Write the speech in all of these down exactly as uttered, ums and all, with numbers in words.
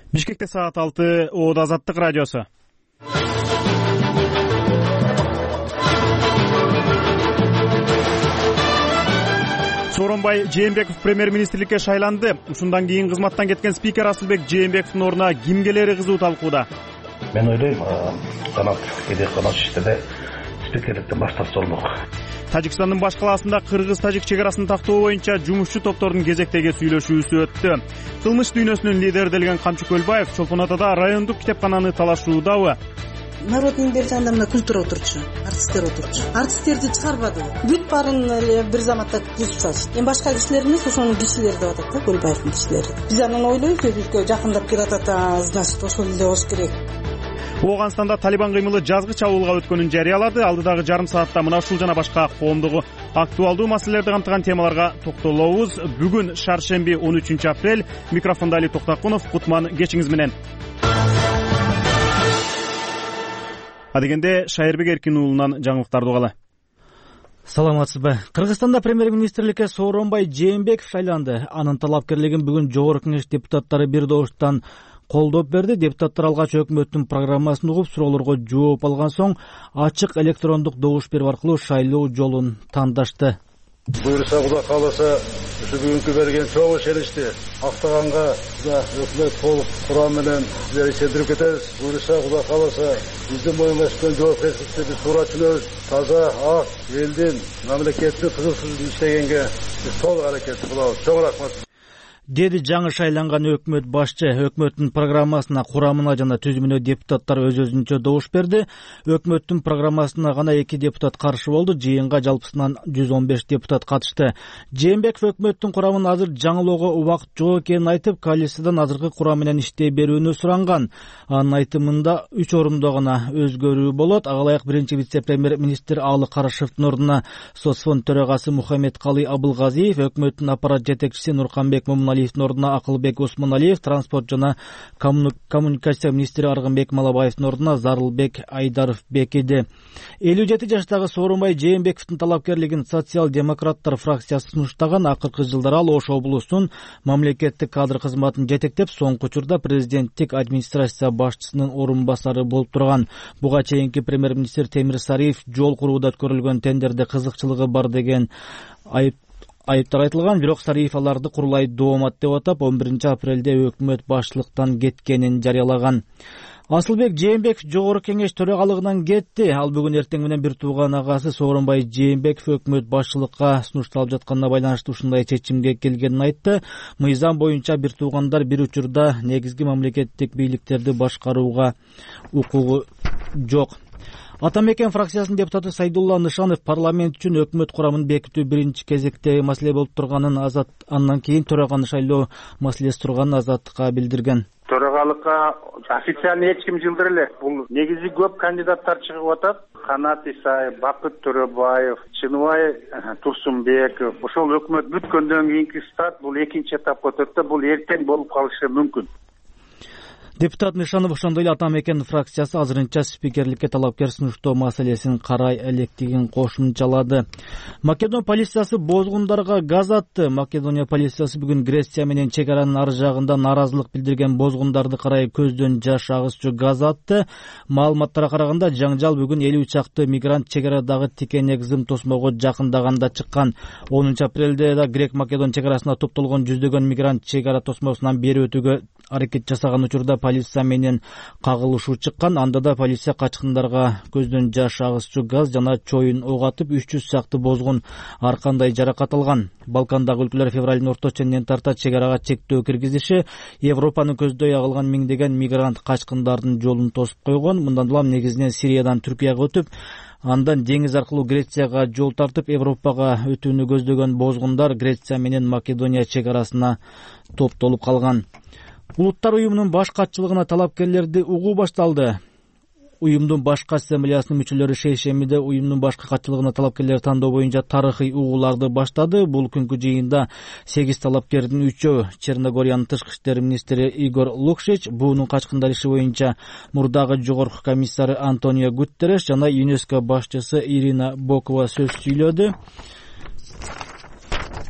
Бишкекте саат алты, Оодо Азаттык радиосу. Сооронбай Жээнбеков премьер-министрликке шайланды. Ушундан кийин кызматтан кеткен спикер Асылбек Жээнбековдун ордуна ким келери кызуу талкууда. Мен ойлойм, жанат эдек кана иштерде спикерликтен баш тартса болмок. Тажикстандын баш калаасында кыргыз-тажик чек арасын тактоо боюнча жумушчу топтордун кезектеги сүйлөшүүсү өттү. Кылмыш дүйнөсүнүн лидери делген Камчы Көлбаев Чолпон Атада райондук китепкананы талашуудабы? Народдун бир жанында мына культура отурчу, артисттер отурчу. Артисттерди чыгарбады. Бүт баарын эле бир заматта кузуп салышты. Эми башка кишилер эмес, ошонун кишилери деп атат да, Көлбаевдин кишилери. Биз анан ойлойбуз, өзүбүзгө жакындап келатат, значит, ошол эле болуш керек. Ооганстанда Талибан кыймылы жазгы чабуулга өткөнүн жарыялады. Алдыдагы жарым саатта мына ушул жана башка коомдугу актуалдуу маселелерди камтыган темаларга токтолобуз. Бүгүн шаршемби он үчүнчү апрель. Микрофондо Али Токтакунов. Кутман кечиңиз менен. Адегенде Шайырбек Эркин уулунан жаңылыктарды угалы. Саламатсызбы. Кыргызстанда премьер-министрликке Сооронбай Жээнбеков шайланды. Анын талапкерлигин бүгүн Жогорку Кеңеш депутаттары бир добуштан колдоп берди. Депутаттар алгач өкмөттүн программасын угуп, суроолорго жооп алган соң ачык электрондук добуш берүү аркылуу шайлоо жолун тандашты. Буйруса, Кудай кааласа, ушу бүгүнкү берген чоң ишеничти актаганга да өкмөт толук курам менен сиздерди ишендирип кетебиз. Буйруса, Кудай кааласа, биздин моюнга түшкөн жоопкерчиликти биз туура түшүнөбүз. Таза, ак, элдин, мамлекеттин кызыксыз иштегенге биз толук аракет кылабыз. Чоң рахмат. Деди жаңы шайланган өкмөт башчы. Өкмөттүн программасына, курамына жана түзүмүнө депутаттар өз-өзүнчө добуш берди. Өкмөттүн программасына гана эки депутат каршы болду. Жыйынга жалпысынан жүз он беш депутат катышты. Жээнбеков өкмөттүн курамын азыр жаңылоого убакыт жок экенин айтып, коалициядан азыркы курам менен иштей берүүнү суранган. Анын айтымында үч орунда гана өзгөрүү болот. Ага ылайык биринчи вице-премьер-министр Алы Карашевдин ордуна соцфонд төрагасы Мухаммедкалый Абылгазиев, өкмөттүн аппарат жетекчиси Нурканбек Момуналиевдин ордуна Акылбек Осмоналиев, транспорт жана коммуникация министри Аргынбек Малабаевдин ордуна Зарылбек Айдаров бекиди. элүү жети жаштагы Сооронбай Жээнбековдун талапкерлигин социал-демократтар фракциясы сунуштаган. Акыркы жылдары ал Ош облусунун мамлекеттик кадр кызматын жетектеп, соңку учурда президенттик администрация башчысынын орун басары болуп турган. Буга чейинки премьер-министр Темир Сариев жол курууда өткөрүлгөн тендерде кызыкчылыгы бар деген айып айыптар айтылган. Бирок Сариев аларды курулай доомат деп атап, он биринчи апрелде өкмөт башчылыктан кеткенин жарыялаган. Асылбек Жээнбеков Жогорку Кеңеш төрагалыгынан кетти. Ал бүгүн эртең менен бир тууган агасы Сооронбай Жээнбеков өкмөт башчылыкка сунушталып жатканына байланыштуу ушундай чечимге келгенин айтты. Мыйзам боюнча бир туугандар бир учурда негизги мамлекеттик бийликтерди башкарууга укугу жок. Атамекен фракциясынын депутаты Сайдулла Нышанов парламент үчүн өкмөт курамын бекитүү биринчи кезекте маселе болуп турганын, азат андан кийин төраганы шайлоо маселеси турганын Азаттыкка билдирген. Төрагалыкка официально эч ким жылдыр эле. Бул негизи көп кандидаттар чыгып атат. Канат Исаев, Бакыт Төрөбаев, Чыныбай Турсунбеков. Ошол өкмөт бүткөндөн кийинки старт бул экинчи этапка өтөт да, бул эртең болуп калышы мүмкүн. Депутат Нышанов ошондой эле Атамекен фракциясы азырынча спикерликке талапкер сунуштоо маселесин карай электигин кошумчалады. Македон полициясы бозгундарга газ атты. Македония полициясы бүгүн Греция менен чек аранын ар жагында нааразылык билдирген бозгундарды карай көздөн жаш агызчу газ атты. Маалыматтарга караганда жаңжал бүгүн элүү чакты мигрант чек арадагы тикенек зым тосмого жакындаганда чыккан. онунчу апрелде да Грек-Македон чек арасына топтолгон жүздөгөн мигрант чек ара тосмосунан бери өтүүгө аракет жасаган учурда полиция менен кагылышуу чыккан. Анда да полиция качкындарга көздөн жаш агызчу газ жана чоюн ок атып, үч жүз чакты бозгун ар кандай жаракат алган. Балкандагы өлкөлөр февралдын орто ченинен тарта чек арага чектөө киргизиши, Европаны көздөй агылган миңдеген мигрант качкындардын жолун тосуп койгон. Мындан улам негизинен Сириядан Түркияга өтүп, андан деңиз аркылуу Грецияга жол тартып, Европага өтүүнү көздөгөн бозгундар Греция менен Македония чек арасына топтолуп калган. Улуттар уюмунун баш катчылыгына талапкерлерди угуу башталды. Уюмдун башкы ассамблеясынын мүчөлөрү шейшембиде уюмдун башкы катчылыгына талапкерлер тандоо боюнча тарыхый угууларды баштады. Бул күнкү жыйында сегиз талапкердин үчөө Черногориянын тышкы иштер министри Игор Лукшич, буунун качкындар иши боюнча мурдагы жогорку комиссары Антонио Гутерреш жана ЮНЕСКО башчысы Ирина Бокова сөз сүйлөдү.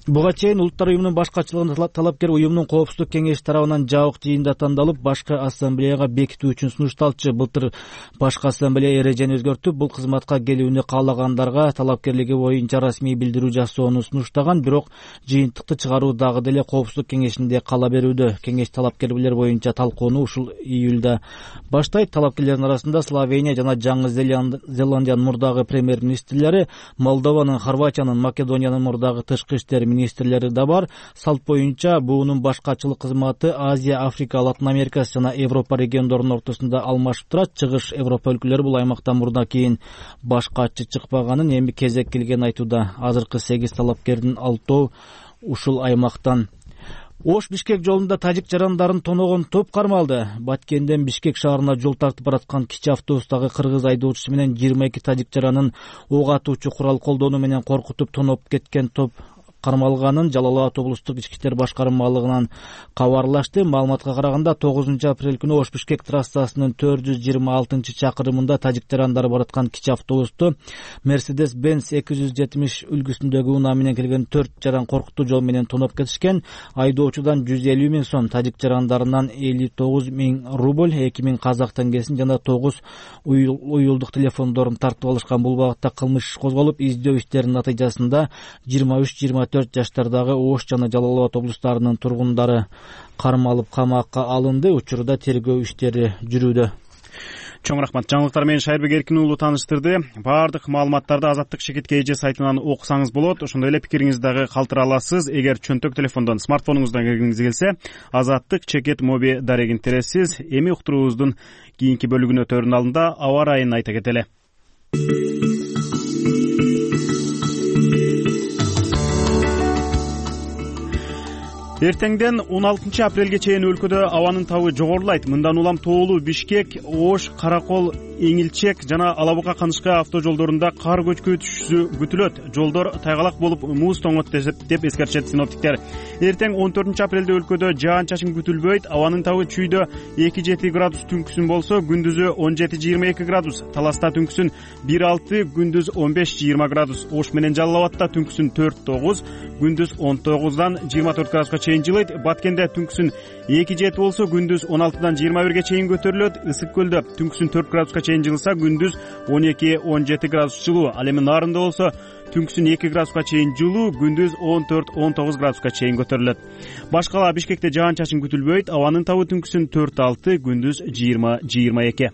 Буга чейин Улуттар уюмунун башкачылыгында талапкер уюмдун коопсуздук кеңеши тарабынан жабык жыйында тандалып башкы ассамблеяга бекитүү үчүн сунушталчу. Былтыр башкы ассамблея эрежени өзгөртүп, бул кызматка келүүнү каалагандарга талапкерлиги боюнча расмий билдирүү жасоону сунуштаган, бирок жыйынтыкты чыгаруу дагы деле коопсуздук кеңешинде кала берүүдө. Кеңеш талапкерлер боюнча талкууну ушул июлда баштайт. Талапкерлердин арасында Словения жана Жаңы Зеландиянын мурдагы премьер-министрлери, Молдованын, Хорватиянын, Македониянын мурдагы тышкы иштер министрлери да бар. Салт боюнча буунун башкачылык кызматы Азия, Африка, Латын Америка жана Европа региондорунун ортосунда алмашып турат. Чыгыш Европа өлкөлөрү бул аймакта мурда кийин башкачы чыкпаганын, эми кезек келгенин айтууда. Азыркы сегиз талапкердин алтоо ушул аймактан. Ош Бишкек жолунда тажик жарандарын тоногон топ кармалды. Баткенден Бишкек шаарына жол тартып бараткан кичи автобустагы кыргыз айдоочусу менен жыйырма эки тажик жаранын ок атуучу курал колдонуу менен коркутуп тоноп кеткен топ кармалганын Жалал Абад облустук ички иштер башкармалыгынан кабарлашты. Маалыматка караганда тогузунчу апрель күнү Ош Бишкек трассасынын төрт жүз жыйырма алтынчы чакырымында тажик жарандары бараткан кичи автобусту Mercedes Benz эки жүз жетимиш үлгүсүндөгү унаа менен келген төрт жаран коркутуу жол менен тоноп кетишкен. Айдоочудан жүз элүү миң сом, тажик жарандарынан элүү тогуз миң рубль, эки миң казак теңгесин жана тогуз уюлдук телефондорун тартып алышкан. Бул багытта кылмыш иш козголуп, издөө иштеринин натыйжасында жыйырма үч жыйырма төрт жаштардагы Ош жана Жалал Абад облустарынын тургундары кармалып камакка алынды. Учурда тергөө иштери жүрүүдө. Чоң рахмат. Жаңылыктар менен Шайырбек Эркин уулу тааныштырды. Баардык маалыматтарды Азаттык Шекет КЖ сайтынан окусаңыз болот. Ошондой эле пикириңизди дагы калтыра аласыз. Эгер чөнтөк телефондон, смартфонуңуздан киргиңиз келсе, Азаттык Чекет моби дарегин тересиз. Эми уктуруубуздун кийинки бөлүгүнө өтөрүнүн алдында аба ырайын айта кетели. Эртеңден он алтынчы апрелге чейин өлкөдө абанын табы жогорулайт. Мындан улам Тоолу, Бишкек, Ош, Каракол, Эңилчек жана Алабука Канышка автожолдорунда кар көчкү күтүлөт. Жолдор тайгалак болуп муз тоңот деп эскертишет синоптиктер. Эртең он төртүнчү апрелде өлкөдө жаан-чачын күтүлбөйт. Абанын табы чүйдө эки жети градус түнкүсүн болсо, күндүзү он жети жыйырма эки градус. Таласта түнкүсүн бир алты, күндүз он беш жыйырма градус. Ош менен Жалал Абадта түнкүсүн төрт тогуз, күндүз он тогуздан жыйырма төрт градуска чейин жылыйт. Баткенде түнкүсүн эки жети болсо, күндүз он алтыдан жыйырма бирге чейин көтөрүлөт. Ысык көлдө түнкүсүн төрт градуска чейин жылса, күндүз он эки он жети градус жылуу. Ал эми Нарында болсо, түнкүсүн эки градуска чейин жылуу, күндүз он төрт он тогуз градуска чейин көтөрүлөт. Башкала Бишкекте жаан-чачын күтүлбөйт. Абанын табы түнкүсүн төрт алты, күндүз жыйырма жыйырма эки.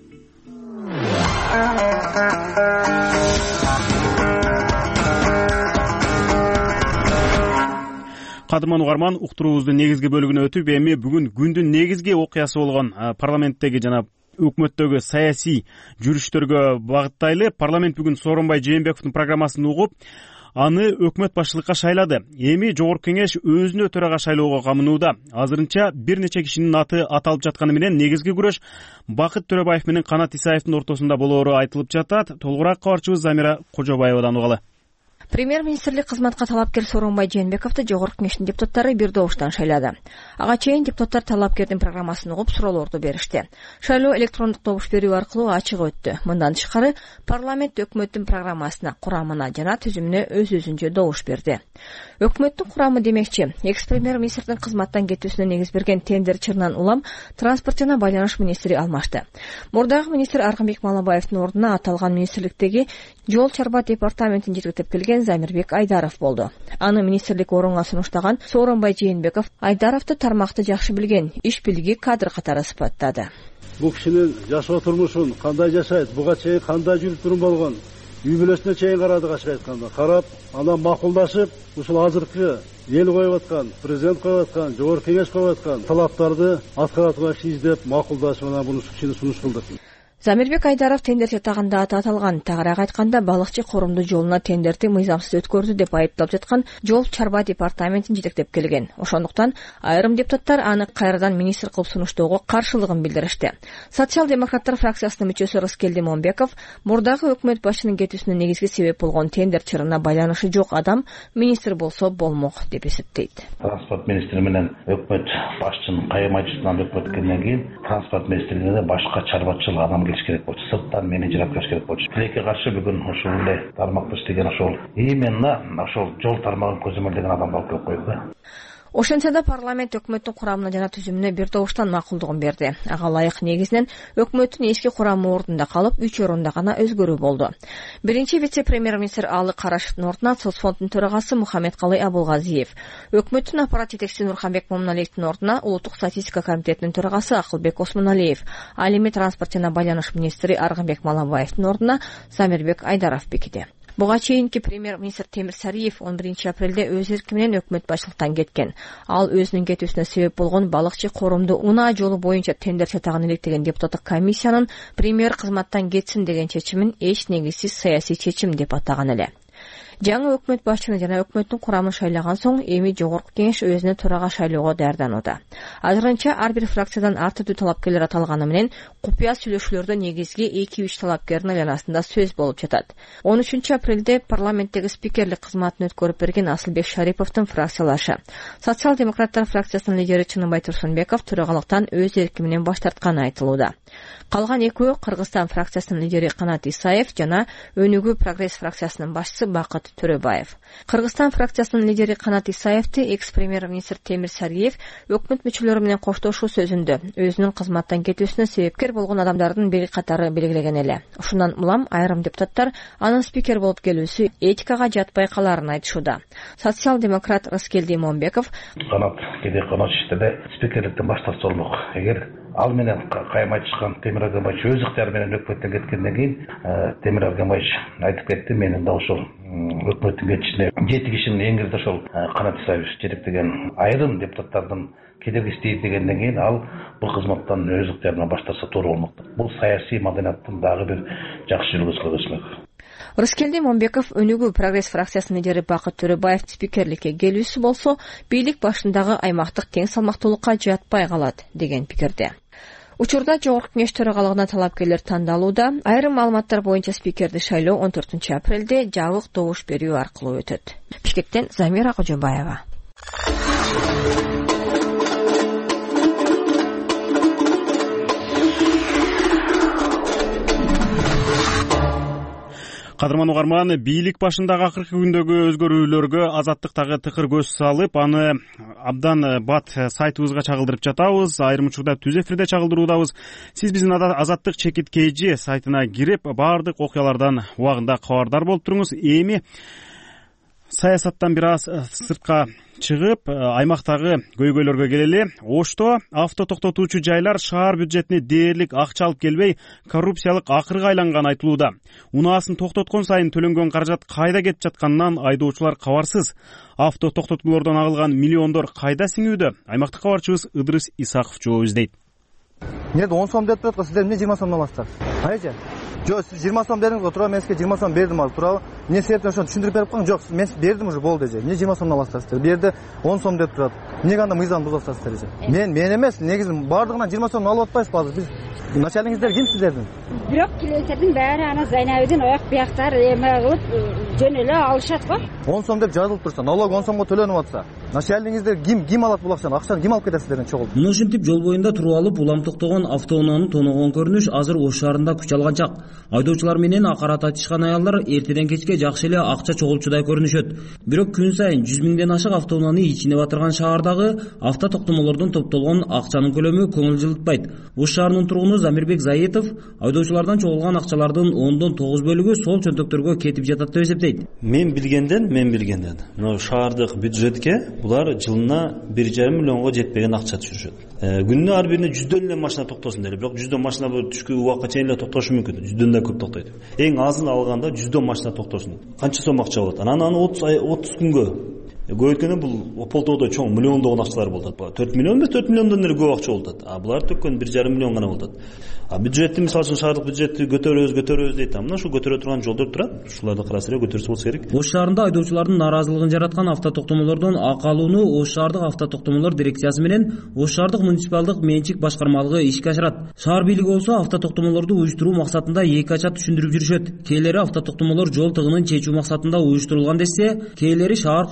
Кадырман угарман, уктуруубуздун негизги бөлүгүнө өтүп, эми бүгүн күндүн негизги окуясы болгон парламенттеги жана өкмөттөгү саясий жүрүштөргө багыттайлы. Парламент бүгүн Сооронбай Жээнбековдун программасын угуп, аны өкмөт башчылыкка шайлады. Эми Жогорку Кеңеш өзүнө төрага шайлоого камынууда. Азырынча бир нече кишинин аты аталып жатканы менен негизги күрөш Бакыт Төрөбаев менен Канат Исаевдин ортосунда болоору айтылып жатат. Толугураак кабарчыбыз Замира Кожобаевадан угалы. Премьер-министрлик кызматка талапкер Сооронбай Жээнбековду Жогорку Кеңештин депутаттары бир добуштан шайлады. Ага чейин депутаттар талапкердин программасын угуп суроолорду беришти. Шайлоо электрондук добуш берүү аркылуу ачык өттү. Мындан тышкары парламент өкмөттүн программасына, курамына жана түзүмүнө өз-өзүнчө добуш берди. Өкмөттүн курамы демекчи, экс-премьер-министрдин кызматтан кетүүсүнө негиз берген тендер чырынан улам транспорт жана байланыш министри алмашты. Мурдагы министр Аркынбек Малабаевдин ордуна аталган министрликтеги жол чарба департаментин жетектеп келген Замирбек Айдаров болду. Аны министрлик орунга сунуштаган Сооронбай Жээнбеков Айдаровду тармакты жакшы билген, иш билги кадр катары сыпаттады. Бул кишинин жашоо турмушун кандай жашайт, буга чейин кандай жүрүп турум болгон, үй бүлөсүнө чейин карадык, ачык айтканда. Карап, анан макулдашып, ушул азыркы эл коюп аткан, президент коюп аткан, Жогорку Кеңеш коюп аткан талаптарды аткара турган киши издеп, макулдашып, анан буну кишини сунуш кылдык. Замирбек Айдаров тендер чатагында аты аталган. Тагыраак айтканда, балыкчы корумду жолуна тендерди мыйзамсыз өткөрдү деп айыпталып жаткан жол чарба департаментин жетектеп келген. Ошондуктан айрым депутаттар аны кайрадан министр кылып сунуштоого каршылыгын билдиришти. Социал-демократтар фракциясынын мүчөсү Рыскелди Момбеков мурдагы өкмөт башчынын кетүүсүнө негизги себеп болгон тендер чырына байланышы жок адам министр болсо болмок деп эсептейт. Транспорт министри менен өкмөт башчынын кайым айтышынан өкмөт келгенден кийин транспорт министрлигине башка чарбачыл адам келиш керек болчу, сырттан менеджер алып келиш керек болчу. Тилекке каршы бүгүн ушул эле тармакты иштеген ошол именно ошол жол тармагын көзөмөлдөгөн адамды алып келип койду да. Ошентсе да парламент өкмөттүн курамына жана түзүмүнө бир добуштан макулдугун берди. Ага ылайык негизинен өкмөттүн эски курамы ордунда калып, үч орунда гана өзгөрүү болду. Биринчи вице-премьер-министр Алы Карашевдин ордуна соцфонддун төрагасы Мухаммедкалый Абулгазиев, өкмөттүн аппарат жетекчиси Нурханбек Момуналиевдин ордуна улуттук статистика комитетинин төрагасы Акылбек Осмоналиев, ал эми транспорт жана байланыш министри Аргынбек Малабаевдин ордуна Замирбек Айдаров бекиди. Буга чейинки премьер-министр Темир Сариев он биринчи апрелде өз эрки менен өкмөт башчылыктан кеткен. Ал өзүнүн кетүүсүнө себеп болгон балыкчы корумду унаа жолу боюнча тендер чатагын иликтеген депутаттык комиссиянын премьер кызматтан кетсин деген чечимин эч негизсиз саясий чечим деп атаган эле. Жаңы өкмөт башчыны жана өкмөттүн курамын шайлаган соң эми жогорку кеңеш өзүнө төрага шайлоого даярданууда. Азырынча ар бир фракциядан ар түрдүү талапкерлер аталганы менен купуя сүйлөшүүлөрдө негизги эки үч талапкердин айланасында сөз болуп жатат. он үчүнчү апрелде парламенттеги спикерлик кызматын өткөрүп берген Асылбек Шариповдун фракциялашы, социал-демократтар фракциясынын лидери Чыныбай Турсунбеков төрагалыктан өз эрки менен баш тартканы айтылууда. Калган экөө Кыргызстан фракциясынын лидери Канат Исаев жана Өнүгүү прогресс фракциясынын башчысы Бакыт Төрөбаев. Кыргызстан фракциясынын лидери Канат Исаевти экс-премьер-министр Темир Сариев өкмөт мүчөлөрү менен коштошуу сөзүндө өзүнүн кызматтан кетүүсүнө себепкер болгон адамдардын бир катары белгилеген эле. Ушундан улам айрым депутаттар анын спикер болуп келүүсү этикага жатпай каларын айтышууда. Социал-демократ Рыскелди Момбеков Канат кеде канат иштеде спикерликтен баш тартса болмок. Эгер ал менен кайым айтышкан Темир Агамбаевич өз ыктыяры менен өкмөттөн кеткенден кийин Темир Агамбаевич айтып кетти, менин да ошол өкмөттүн кетишине жети кишинин эң кирде ошол Канат Исаевич жетектеген айрым депутаттардын кедерги иштейт дегенден кийин ал бул кызматтан өз ыктыярынан баш тартса туура болмок. Бул саясий маданияттын дагы бир жакшы үлгүсү өсмөк. Рыскелди Момбеков Өнүгүү прогресс фракциясынын лидери Бакыт Төрөбаев спикерликке келүүсү болсо, бийлик башындагы аймактык тең салмактуулукка жатпай калат деген пикирде. Учурда жогорку кеңеш төрагалыгына талапкерлер тандалууда. Айрым маалыматтар боюнча спикерди шайлоо он төртүнчү апрелде жабык добуш берүү аркылуу өтөт. Бишкектен Замира Кожобаева. Кадырман угарман, бийлик башындагы акыркы күндөгү өзгөрүүлөргө Азаттыктагы тыкыр көз салып, аны абдан бат сайтыбызга чагылдырып жатабыз. Айрым учурда түз эфирде чагылдыруудабыз. Сиз биздин Азаттык чекит kg сайтына кирип, баардык окуялардан убагында кабардар болуп туруңуз. Эми саясаттан бир аз сыртка чыгып, аймактагы көйгөйлөргө келели. Ошто авто токтотуучу жайлар шаар бюджетине дээрлик акча алып келбей, коррупциялык акырга айланганы айтылууда. Унаасын токтоткон сайын төлөнгөн каражат кайда кетип жатканынан айдоочулар кабарсыз. Авто токтотуулордон агылган миллиондор кайда сиңүүдө? Аймактык кабарчыбыз Ыдырыс Исаков жооп издейт. Нет, он сом деп турат, сиздер эмне жыйырма сомдон аласыздар? Айжа. Жок, сиз жыйырма сом бердиңиз го, туурабы? Мен сизге жыйырма сом бердим азыр, туурабы? Эмне себептен ошону түшүндүрүп берип коюң? Жок, мен бердим уже, болду эже. Эмне жыйырма сомдон аласыздар сиздер? Бу жерде он сом деп турат. Эмнеге анда мыйзамды бузуп атасыздар эже? Мен мен эмес, негизи баардыгынан жыйырма сомдон алып атпайсызбы азыр? Биз начальниктер ким сиздердин? Бирок клиенттердин баары ана Зайнабидин аяк бияктары эме кылып жөн эле алышат го. он сом деп жазылып турса, налог он сомго төлөнүп атса, начальниктер ким ким алат бул акчаны? Акчаны ким алып кетет сиздерден чогулуп? Мына ушинтип жол боюнда туруп алып улам токтогон автоунааны тоногон көрүнүш азыр Ош шаарында күч алган чак. Айдоочулар менен акарат айтышкан аялдар эртеден кечке жакшы эле акча чогулчудай көрүнүшөт. Бирок күн сайын жүз миңден ашык автоунааны ичине батырган шаардагы авто токтомолордон топтолгон акчанын көлөмү көңүл жылытпайт. Ош шаарынын тургуну Замирбек Заитов айдоочулардан чогулган акчалардын ондон тогуз бөлүгү сол чөнтөктөргө кетип жатат деп эсептейт. Мен билгенден, мен билгенден мына шаардык бюджетке булар жылына бир жарым миллионго жетпеген акча түшүрүшөт. Күнүнө ар бирине жүздөн эле машина токтосун дейли, бирок жүздөн машина түшкү убакка чейин эле токтошу мүмкүн. Жүздөн да көп токтойт. Эң азын алганда жүздөн машина токтосун. Канча сом акча болот? Анан аны отуз күнгө көбөйткөндө бул полтоодо чоң миллиондогон акчалар болот. төрт миллион эмес, төрт миллиондон эле көп акча болот. А булар төккөн бир жарым миллион гана болот. А бюджетти мисалы үчүн шаардык бюджетти көтөрөбүз, көтөрөбүз дейт. Мына шу көтөрө турган жолдор турат. Ушуларды караса эле көтөрсө болсо керек. Ош шаарында айдоочулардын наразылыгын жараткан авто токтомолордон ак алууну Ош шаардык авто токтомолор дирекциясы менен Ош шаардык муниципалдык менчик башкармалыгы ишке ашырат. Шаар бийлиги болсо авто токтомолорду уюштуруу максатында эки ача түшүндүрүп жүрүшөт. Кээлери авто токтомолор жол тыгынын чечүү максатында уюштурулган десе, кээлери шаар казынасын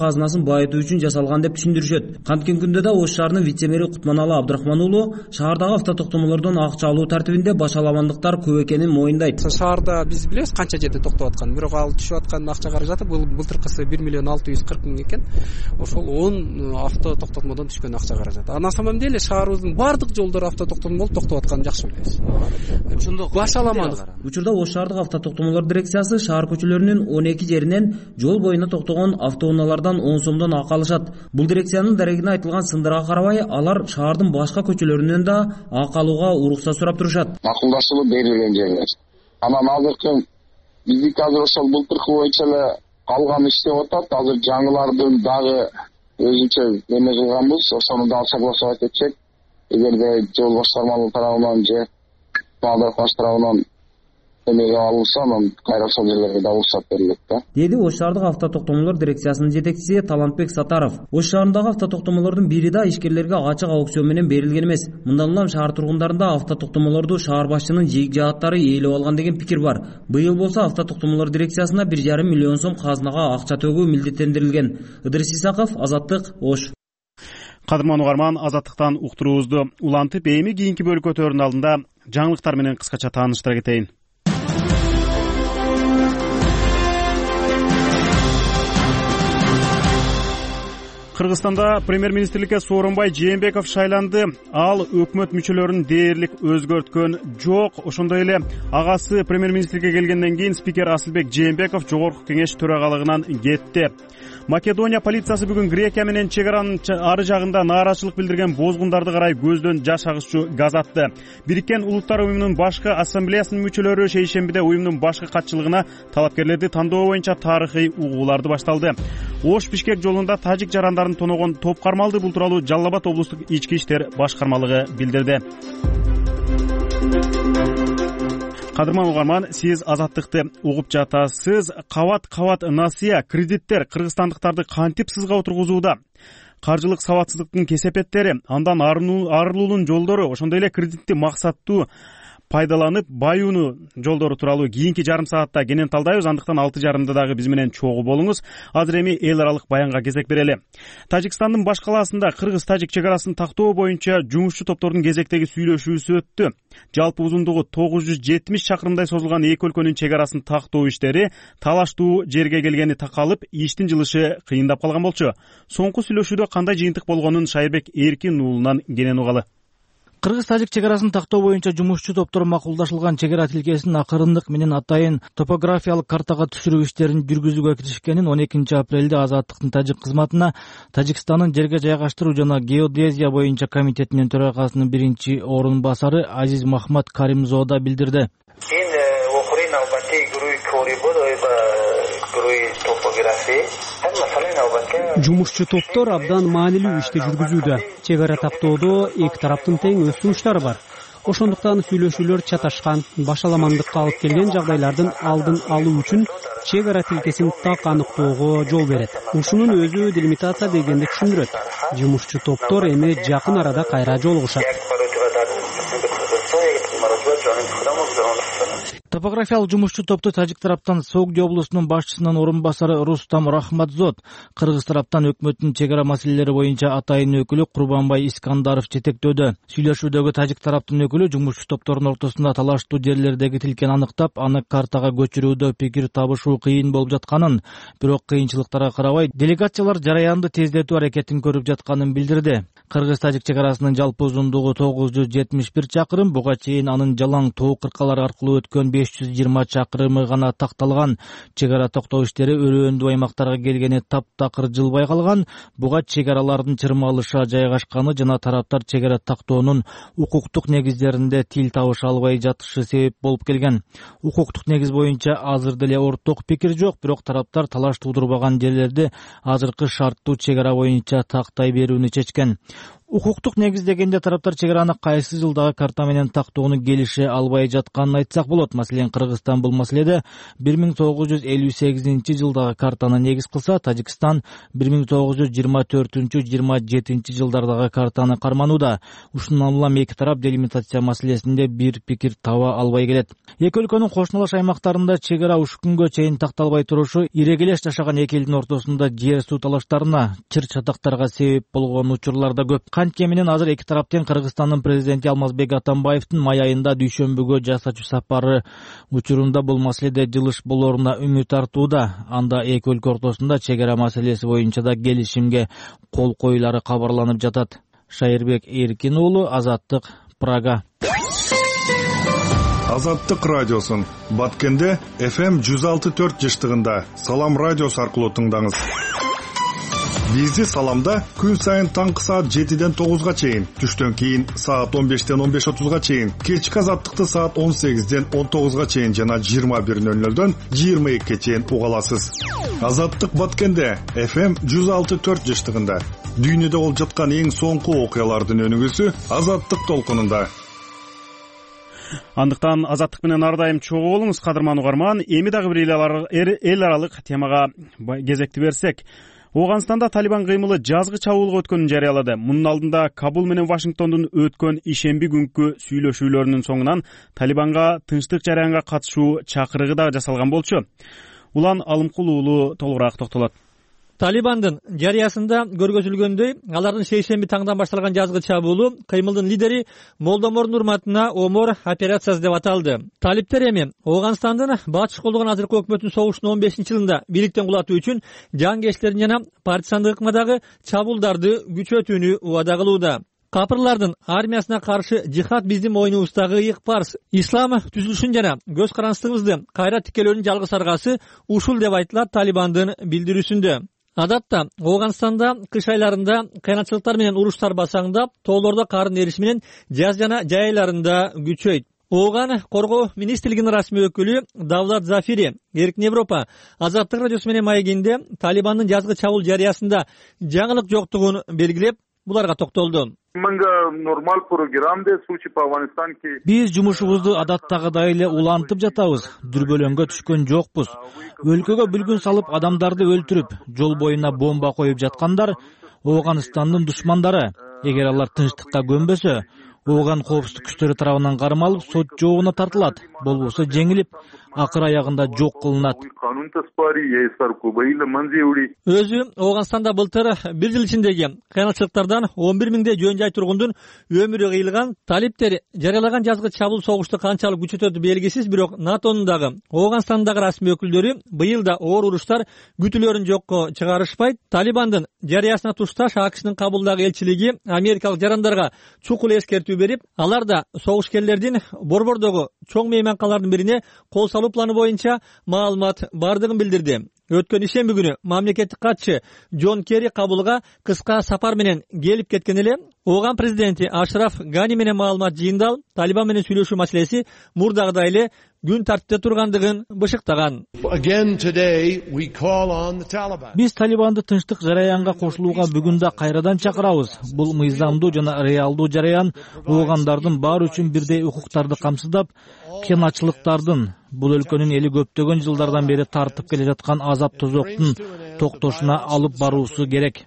байытуу үчүн жасалган деп түшүндүрүшөт. Канткен күндө да Ош шаарынын вице-мэри Кутманалы Абдрахман уулу шаардагы автотоктомолордон акча алуу тартибинде башаламандыктар көп экенин моюндайт. Шаарда биз билебиз канча жерде токтоп атканын, бирок ал түшүп аткан акча каражаты бул былтыркысы бир миллион алты жүз кырк миң экен. Ошол он автотоктомодон түшкөн акча каражаты. А на самом деле шаарыбыздын бардык жолдору автотоктомол токтоп атканын жакшы билебиз. Ошондо башаламандык. Учурда Ош шаардык автотоктомолор дирекциясы шаар көчөлөрүнүн он эки жеринен жол боюна токтогон автоунаалардан он сомдон акы алышат. Бул дирекциянын дарегине айтылган сындырга карабай, алар шаардын башка көчөлөрүнөн да акы алууга уруксат сурап турушат. Макулдашылып берилген жерлер. Анан азыркы биздики азыр ошол былтыркы боюнча эле калган иштеп атат. Азыр жаңылардын дагы өзүнчө эме кылганбыз, ошону дагы согласовать этсек, эгерде жол башкармалыгы тарабынан же Баалдар баш тарабынан эмеге алынса, анан кайра ошол жерлерге да уруксат берилет да. Деди Ош шаардык автотоктомолор дирекциясынын жетекчиси Талантбек Сатаров. Ош шаарындагы автотоктомолордун бири да ишкерлерге ачык аукцион менен берилген эмес. Мындан улам шаар тургундарында автотоктомолорду шаар башчынын жеги жааттары ээлеп алган деген пикир бар. Быйыл болсо автотоктомолор дирекциясына бир жарым миллион сом казынага акча төгүү милдеттендирилген. Ыдырыс Исаков, Азаттык, Ош. Кадырман угарман, Азаттыктан уктуруубузду улантып, эми кийинки бөлүккө өтөрүнүн алдында жаңылыктар менен кыскача тааныштыра кетейин. Кыргызстанда премьер-министрликке Сооронбай Жээнбеков шайланды. Ал өкмөт мүчөлөрүн дээрлик өзгөрткөн жок. Ошондой эле агасы премьер-министрге келгенден кийин спикер Асылбек Жээнбеков жогорку кеңеш төрагалыгынан кетти. Македония полициясы бүгүн Грекия менен чек аранын ары жагында нааразычылык билдирген бозгундарды карай көздөн жаш агызчу газ атты. Бириккен Улуттар уюмунун башкы ассамблеясынын мүчөлөрү шейшембиде уюмдун башкы катчылыгына талапкерлерди тандоо боюнча тарыхый угууларды башталды. Ош Бишкек жолунда тажик жарандарын тоногон топ кармалды. Бул тууралуу Жалал Абад облустук ички иштер башкармалыгы билдирди. Кадырман угарман, сиз Азаттыкты угуп жатасыз. Кабат-кабат насыя, кредиттер кыргызстандыктарды кантип сызга отургузууда? Каржылык сабатсыздыктын кесепеттери, андан арылуунун жолдору, ошондой эле кредитти максаттуу пайдаланып баюунуу жолдору тууралуу кийинки жарым саатта кенен талдайбыз. Андыктан алты жарымда дагы биз менен чогуу болуңуз. Азыр эми эл аралык баянга кезек берели. Тажикстандын баш калаасында кыргыз-тажик чек арасын тактоо боюнча жумушчу топтордун кезектеги сүйлөшүүсү өттү. Жалпы узундугу тогуз жүз жетимиш чакырымдай созулган эки өлкөнүн чек арасын тактоо иштери талаштуу жерге келгени такалып, иштин жылышы кыйындап калган болчу. Соңку сүйлөшүүдө кандай жыйынтык болгонун Шайбек Эркин уулунан кенен угалы. Кыргыз-тажик чек арасын тактоо боюнча жумушчу топтор макулдашылган чек ара тилкесин акырындык менен атайын топографиялык картага түшүрүү иштерин жүргүзүүгө киришкенин он экинчи апрелде Азаттыктын тажик кызматына Тажикстандын жерге жайгаштыруу жана геодезия боюнча комитетинин төрагасынын биринчи орун басары Азиз Махмат Каримзода билдирди. Жумушчу топтор абдан маанилүү ишти жүргүзүүдө. Чек ара тактоодо эки тараптын тең өз сунуштары бар. Ошондуктан сүйлөшүүлөр чаташкан, башаламандыкка алып келген жагдайлардын алдын алуу үчүн чек ара тилкесин так аныктоого жол берет. Ушунун өзү делимитация дегенди түшүндүрөт. Жумушчу топтор эми жакын арада кайра жолугушат. Топографиялык жумушчу топту тажик тараптан Согди облусунун башчысынын орун басары Рустам Рахматзод, кыргыз тараптан өкмөттүн чек ара маселелери боюнча атайын өкүлү Курбанбай Искандаров жетектөөдө. Сүйлөшүүдөгү тажик тараптын өкүлү жумушчу топтордун ортосунда талаштуу жерлердеги тилкени аныктап, аны картага көчүрүүдө пикир табышуу кыйын болуп жатканын, бирок кыйынчылыктарга карабай делегациялар жараянды тездетүү аракетин көрүп жатканын билдирди. Кыргыз-тажик чек арасынын жалпы узундугу тогуз жүз жетимиш бир чакырым, буга чейин анын жалаң тоо кыркалар аркылуу өткөн беш жүз жыйырма чакырымы гана такталган. Чек ара токтоо иштери өрөөндүү аймактарга келгени таптакыр жылбай калган. Буга чек аралардын чырмалыша жайгашканы жана тараптар чек ара тактоонун укуктук негиздеринде тил табыша албай жатышы себеп болуп келген. Укуктук негиз боюнча азыр деле орток пикир жок, бирок тараптар талаш туудурбаган жерлерди азыркы шарттуу чек ара боюнча тактай берүүнү чечкен. Укуктук негиздегенде тараптар чек араны кайсы жылдагы карта менен тактоону келише албай жатканын айтсак болот. Маселен, Кыргызстан бул маселеде бир миң тогуз жүз элүү сегизинчи жылдагы картаны негиз кылса, Тажикстан бир миң тогуз жүз жыйырма төртүнчү жыйырма жетинчи жылдардагы картаны карманууда. Ушундан улам эки тарап делимитация маселесинде бир пикир таба албай келет. Эки өлкөнүн кошуналаш аймактарында чек ара ушул күнгө чейин такталбай турушу ирегелеш жашаган эки элдин ортосунда жер суу талаштарына, чыр чатактарга себеп болгон учурлар да көп. Кантке менен азыр эки тараптын Кыргызстандын президенти Алмазбек Атамбаевдин май айында дүйшөмбүгө жасачу сапары учурунда бул маселеде жылыш болоруна үмүт артууда. Анда эки өлкө ортосунда чек ара маселеси боюнча да келишимге кол коюлары кабарланып жатат. Шайырбек Эркин уулу, Азаттык, Прага. Азаттык радиосун Баткенде эф эм жүз алты төрт жыштыгында Салам радиосу аркылуу тыңдаңыз. Бизди Саламда күн сайын таңкы саат жетиден тогузга чейин, түштөн кийин саат он бештен он беш отузга чейин, кечки Азаттыкты саат он сегизден он тогузга чейин жана жыйырма бир нөл нөлдөн жыйырма экиге чейин уга аласыз. Азаттык Баткенде эф эм жүз алты төрт жыштыгында дүйнөдө болуп жаткан эң соңку окуялардын өнүгүүсү Азаттык толкунунда. Андыктан Азаттык менен ар дайым чогуу болуңуз, кадырман угарман. Эми дагы бир эл аралык темага кезекти берсек, Ооганстанда Талибан кыймылы жазгы чабуулга өткөнүн жарыялады. Мунун алдында Кабул менен Вашингтондун өткөн ишемби күнкү сүйлөшүүлөрүнүн соңунан Талибанга тынчтык жараянга катышуу чакырыгы да жасалган болчу. Улан Алымкул уулу толугураак токтолот. Талибандын жарыясында көргөзүлгөндөй, алардын шейшемби таңдан башталган жазгы чабуулу кыймылдын лидери Молдомордун урматына Омор операциясы деп аталды. Талиптер эми Ооганстандын батыш колдогон азыркы өкмөтүн согуштун он бешинчи жылында бийликтен кулатуу үчүн жангерчилердин жана партизандык ыкмадагы чабуулдарды күчөтүүнү убада кылууда. Капырлардын армиясына каршы жихад биздин мойнубуздагы ыйык парз. Ислам түзүлүшүн жана көз карандысыбызды кайра тикелөөнүн жалгыз аргасы ушул деп айтылат Талибандын билдирүүсүндө. Адатта Ооганстанда кыш айларында кыйынчылыктар менен уруштар басаңдап, тоолордо кардын эриши менен жаз жана жай айларында күчөйт. Ооган коргоо министрлигинин расмий өкүлү Давлат Зафири Эркин Европа Азаттык радиосу менен маегинде Талибандын жазгы чабуул жарыясында жаңылык жоктугун белгилеп, буларга токтолду. Биз жумушубузду адаттагыдай эле улантып жатабыз, дүрбөлөңгө түшкөн жокпуз. Өлкөгө бүлгүн салып, адамдарды өлтүрүп, жол боюна бомба коюп жаткандар Ооганстандын душмандары. Эгер алар тынчтыкка көнбөсө, Ооган коопсуздук күчтөрү тарабынан кармалып, сот жообуна тартылат, болбосо жеңилип, акыр аягында жок кылынат. Өзү Ооганстанда былтыр бир жыл ичиндеги кыйынчылыктардан он бир миңдей жөн жай тургундун өмүрү кыйылган. Талиптер жарыялаган жазгы чабуул согушту канчалык күчөтөтү белгисиз, бирок НАТОнун дагы Ооганстандагы расмий өкүлдөрү быйыл да оор уруштар күтүлөрүн жокко чыгарышпайт. Талибандын жарыясына тушташ АКШнын Кабулдагы элчилиги америкалык жарандарга чукул эскертүү берип, алар да согушкерлердин борбордогу чоң мейманкалардын бирине кол салуу планы боюнча маалымат бардыгын билдирди. Өткөн ишемби күнү мамлекеттик катчы Джон Керри Кабулга кыска сапар менен келип кеткен эле. Ооган президенти Ашраф Гани менен маалымат жыйындал, Талибан менен сүйлөшүү маселеси мурдагыдай эле күн тартипте тургандыгын бышыктаган. Биз Талибанды тынчтык жараянга кошулууга бүгүн да кайрадан чакырабыз. Бул мыйзамдуу жана реалдуу жараян оогандардын баары үчүн бирдей укуктарды камсыздап, кыйначылыктардын, бул өлкөнүн эли көптөгөн жылдардан бери тартып келе жаткан азап тозоктун токтошуна алып баруусу керек.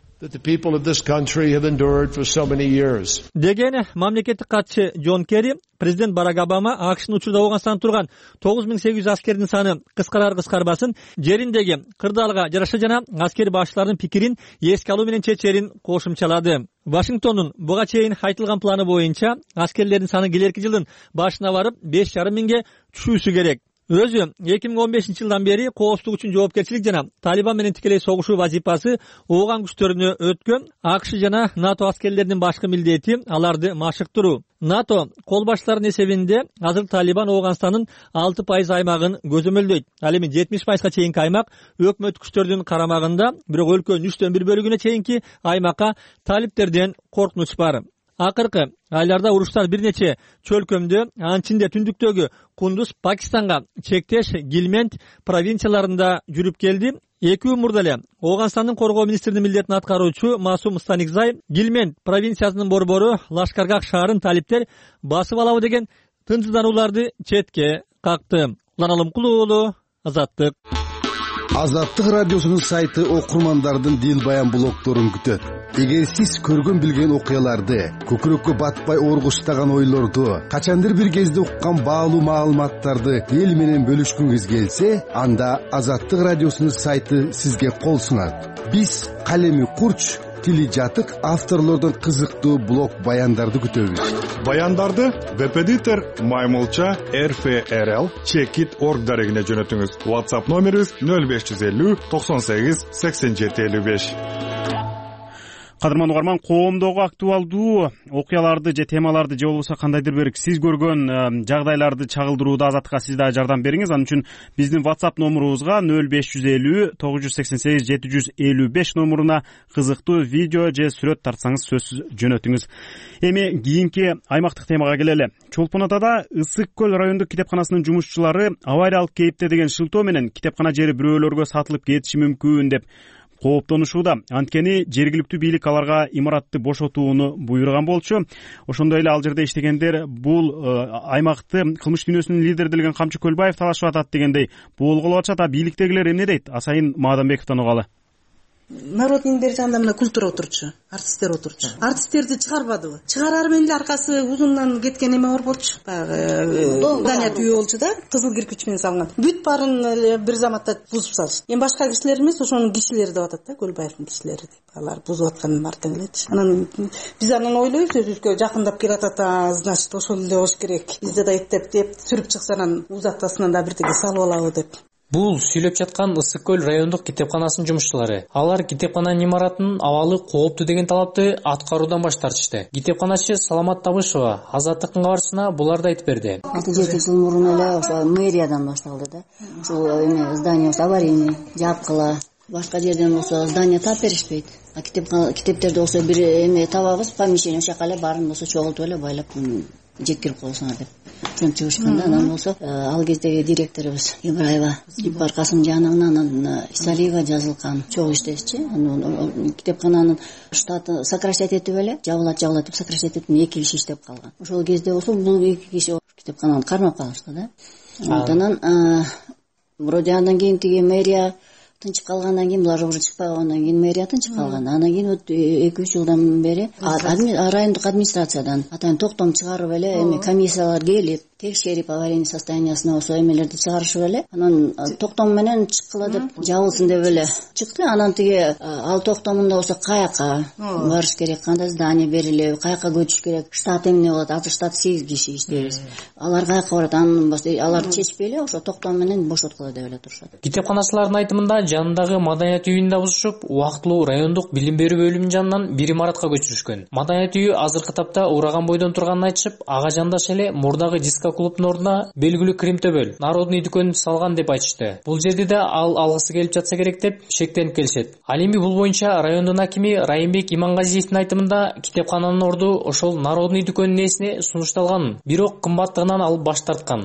Деген мамлекеттик катчы Джон Керри, президент Барак Обама АКШнын учурда Ооганстанда турган тогуз миң сегиз жүз аскердин саны кыскарар кыскарбасын, жериндеги кырдаалга жараша жана аскер башчылардын пикирин эске алуу менен чечерин кошумчалады. Вашингтондун буга чейин айтылган планы боюнча аскерлердин саны келерки жылдын башына барып беш жарым миңге түшүүсү керек. Өзү эки миң он бешинчи жылдан бери коопсуздук үчүн жоопкерчилик жана Талибан менен тикелей согушуу вазипасы Ооган күчтөрүнө өткөн. АКШ жана НАТО аскерлеринин башкы милдети аларды машыктыруу. НАТО кол башчыларынын эсебинде азыр Талибан Ооганстандын алты пайыз аймагын көзөмөлдөйт. Ал эми жетимиш пайызга чейинки аймак өкмөт күчтөрүнүн карамагында, бирок өлкөнүн үчтөн бир бөлүгүнө чейинки аймакка талиптерден коркунуч бар. Акыркы айларда уруштар бир нече чөлкөмдө, анын ичинде түндүктөгү Кундуз, Пакистанга чектеш Гилмент провинцияларында жүрүп келди. Эки күн мурда эле Ооганстандын коргоо министринин милдетин аткаруучу Масум Станикзай Гилмент провинциясынын борбору Лашкаргах шаарын талиптер басып алабы деген тынчсызданууларды четке какты. Улан Алымкулуу уулу, Азаттык. Азаттык радиосунун сайты окурмандардын дил баян блогдорун күтөт. Эгер сиз көргөн билген окуяларды, көкүрөккө батпай оргуштаган ойлорду, качандыр бир кезде уккан баалуу маалыматтарды эл менен бөлүшкүңүз келсе, анда Азаттык радиосунун сайты сизге кол сунат. Биз калеми курч, тили жатык авторлордон кызыктуу блог баяндарды күтөбүз. Баяндарды Бепедитер Маймылча эр эф эр эл чекит точка орг дарегине жөнөтүңүз. WhatsApp номерибиз нөл беш жүз элүү токсон сегиз сексен жети элүү беш. Кадырман угарман, коомдогу актуалдуу окуяларды же темаларды же болбосо кандайдыр бир сиз көргөн жагдайларды чагылдырууда Азаттыкка сиз да жардам бериңиз. Анын үчүн биздин WhatsApp номурубузга нөл беш жүз элүү тогуз жүз сексен сегиз жети жүз элүү беш номуруна кызыктуу видео же сүрөт тартсаңыз сөзсүз жөнөтүңүз. Эми кийинки аймактык темага келели. Чолпон Атада Ысык көл райондук китепканасынын жумушчулары авариялык кейипте деген шылтоо менен китепкана жери бирөөлөргө сатылып кетиши мүмкүн деп кооптонушууда. Анткени жергиликтүү бийлик аларга имаратты бошотууну буйруган болчу. Ошондой эле ал жерде иштегендер бул аймакты кылмыш дүйнөсүнүн лидери делген Камчы Көлбаев талашып атат дегендей болголоп атышат. А бийликтегилер эмне дейт? Асайын Маданбековдон угалы. Народдун бери жанында мына культура отурчу, артисттер отурчу. Артисттерди чыгарбадыбы? Чыгарар менен эле аркасы узундан кеткен эме бар болчу. Баягы здание түйө болчу да, кызыл кирпич менен салган. Бүт баарын эле бир заматта бузуп салыш. Эми башка кишилер эмес, ошонун кишилери деп атат да, Көлбаевдин кишилери деп. Алар бузуп атканын артан келет. Анан биз анан ойлойбуз, өзүбүзгө жакындап келатат, значит, ошол эле болуш керек. Бизде да эптеп деп сүрүп чыкса анан узактасынан да бирдеге салып алабы деп. Бул сүйлөп жаткан Ысык көл райондук китепканасынын жумушчулары. Алар китепкананын имаратынын абалы кооптуу деген талапты аткаруудан баш тартышты. Китепканачы Саламат Табышева Азаттыктын кабарчысына буларды айтып берди. алты жети жыл мурун эле ошо мэриядан башталды да. Ушул эме здание аварийный, жапкыла. Башка жерден болсо здание тап беришпейт. А китептерди болсо бир эме табабыз, помещение ошол жака эле баарын болсо чогултуп эле байлап жеткирип коесуңар деп ушинтип чыгышканда, анан болсо ал кездеги директорубуз Ибраева Баркасым Жановна, анан Исалиева Жазылкан чогуу иштешчи. Анан китепкананын штаты сокращать этип эле жабылат жабылат деп сокращать этип эки киши иштеп калган. Ошол кезде болсо бул эки киши китепкананы кармап калышты да. Анан вроде андан кийин тиги мэрия тынчып калгандан кийин, булар уже чыкпай калгандан кийин мэрия тынчып калган. Андан кийин вот эки үч жылдан бери райондук администрациядан атайын токтом чыгарып эле эми комиссиялар келип текшерип аварийный состояниясына ошо эмелерди чыгарышып эле анан токтом менен чыккыла деп жабылсын деп эле чыкты. Анан тиги ал токтомунда болсо каяка барыш керек, кандай здание берилеби, каяка көчүш керек, штат эмне болот, азыр штат сегиз киши иштейбиз, алар каяка барат, анан башка алар чечпей эле ошо токтом менен бошоткула деп эле турушат. Китепканачылардын айтымында жанындагы маданият үйүн да бузушуп, убактылуу райондук билим берүү бөлүмүнүн жанынан бир имаратка көчүрүшкөн. Маданият үйү азыркы тапта ураган бойдон турганын айтышып, ага жандаш эле мурдагы диско клубдун ордуна белгилүү Крим төбөл Народный дүкөнүн салган деп айтышты. Бул жерде да ал алгысы келип жатса керек деп шектенип келишет. Ал эми бул боюнча райондун акими Райымбек Имангазиевдин айтымында китепкананын орду ошол Народный дүкөнүнүн ээсине сунушталган, бирок кымбаттыгынан алып баш тарткан.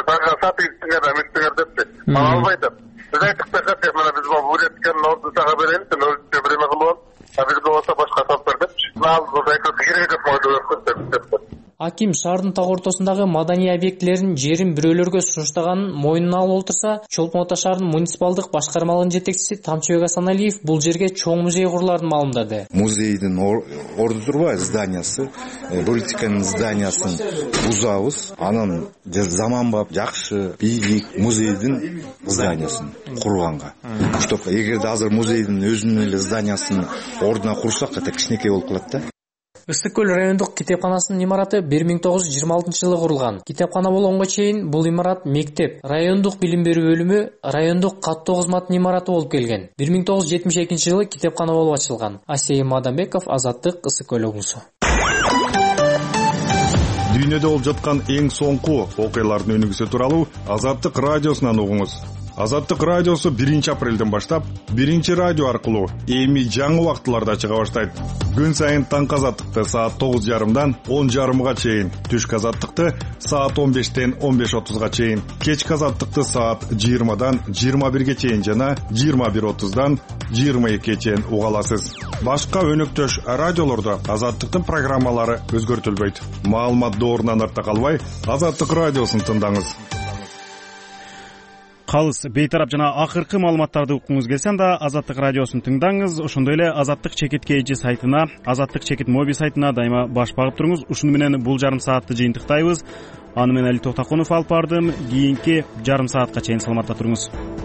Албайды. Biz aytıp da kaç mana biz bu üretken ordu sağa verelim, sen ölçü birime kılın. Biz de olsa başka taplar деп. Nal bu da керек деп moydu. Аким шаардын таг ортосундагы маданий объектилерин жерин бирөөлөргө сунуштаганын мойнуна алып отурса, Чолпон Ата шаарынын муниципалдык башкармалыгынын жетекчиси Тамчыбек Асаналиев бул жерге чоң музей куруларын маалымдады. Музейдин орду турбайбы зданиясы, политиканын зданиясын бузабыз, анан заманбап жакшы бийлик музейдин зданиясын курганга. Чтоб эгерде азыр музейдин өзүнүн эле зданиясын ордуна курсак, это кичинекей болуп калат да. Ысык көл райондук китепканасынын имараты бир миң тогуз жүз жыйырма алтынчы жылы курулган. Китепкана болгонго чейин бул имарат мектеп, райондук билим берүү бөлүмү, райондук каттоо кызматынын имараты болуп келген. бир миң тогуз жүз жетимиш экинчи жылы китепкана болуп ачылган. Асейин Маданбеков, Азаттык, Ысык көл облусу. Дүйнөдө болуп жаткан эң соңку окуялардын өнүгүүсү тууралуу Азаттык радиосунан угуңуз. Азаттык радиосу биринчи апрелден баштап биринчи радио аркылуу эми жаңы убактыларда чыга баштайт. Күн сайын таңкы азаттыкты саат тогуз жарымдан он жарымга чейин, түшкү азаттыкты саат он бештен он беш отузга чейин, кечки азаттыкты саат жыйырмадан жыйырма бирге чейин жана жыйырма бир отуздан жыйырма экиге чейин уга аласыз. Башка өнөктөш радиолордо азаттыктын программалары өзгөртүлбөйт. Маалымат доорунан артта калбай, Азаттык радиосун тыңдаңыз. Калыс бейтарап жана акыркы маалыматтарды уккуңуз келсе анда Азаттык радиосун тыңдаңыз. Ошондой эле Азаттык чекит кж сайтына, Азаттык чекит моби сайтына дайыма баш багып туруңуз. Ушуну менен бул жарым саатты жыйынтыктайбыз. Аны мен Али Токтоконов алып бардым. Кийинки жарым саатка чейин саламатта туруңуз.